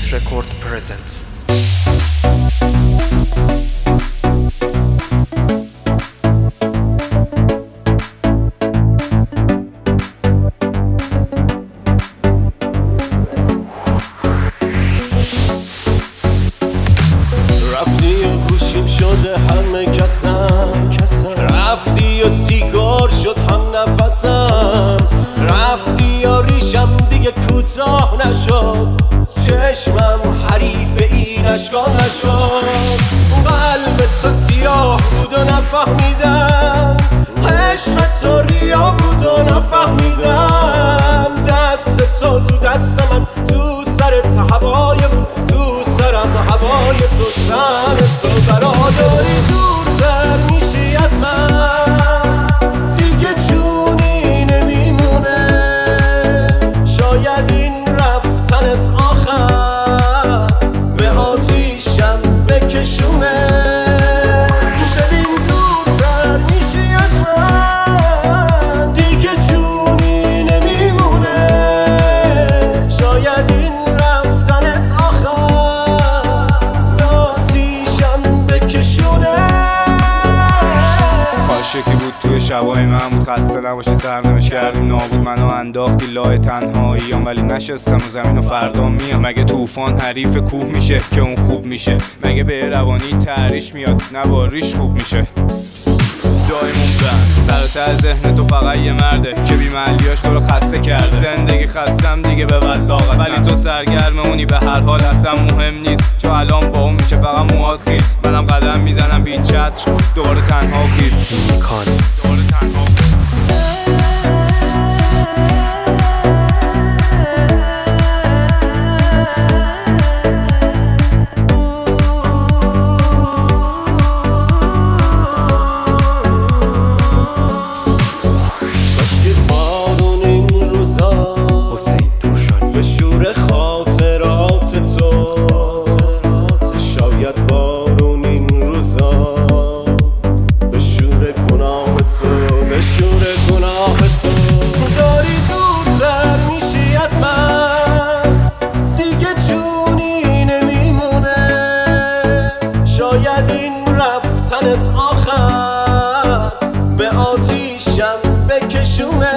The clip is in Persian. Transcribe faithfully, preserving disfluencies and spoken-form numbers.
Peace Record presents. رفتی و گوشیم شده همه کسم رفتی یا سیگار شد هم نفسم رفتی یا ریشم دیگه کوتاه نشد چشمم حریف این اشکال نشد قلب تو سیاه بود و نفهمیدم عشق تو ریا بود و نفهمیدم دست تو تو دست من تو سرت هوای من تو سرم هوای تو تن تو برادری دورتر میشی از من دیگه جونی نمیمونه شاید این رفتنت آخر به آتیشم بکشونه ببین دورتر میشی از من دیگه جونی نمیمونه شاید این رفتنت آخر به آتیشم بکشونه عاشقی بود توی شبای من بود خسته نباشی سرنوشت کردیم نابود منو انداختی لای تنهاییام ولی نشستم و زمین و فردا میام مگه طوفان حریف کوه میشه که اون خوب میشه مگه به روانی تحریش میاد نباریش خوب میشه دایمون بند سر ته ذهن تو فقط یه مرده که بی محلیاش تو رو خسته کرده زندگی خستم دیگه به ولاغ هستم ولی تو سرگرمونی به هر حال اصلا مهم نیست چون الان با اون میشه فقط موهات خیز منم قدم میزنم بی چتر دوباره تنها خیز دوباره تنها خیز به شور خاطرات تو شاید بارون این روزا به شور گناه تو به شور گناه تو داری دورتر میشی از من دیگه جونی نمیمونه شاید این رفتنت آخر به آتیشم بکشونه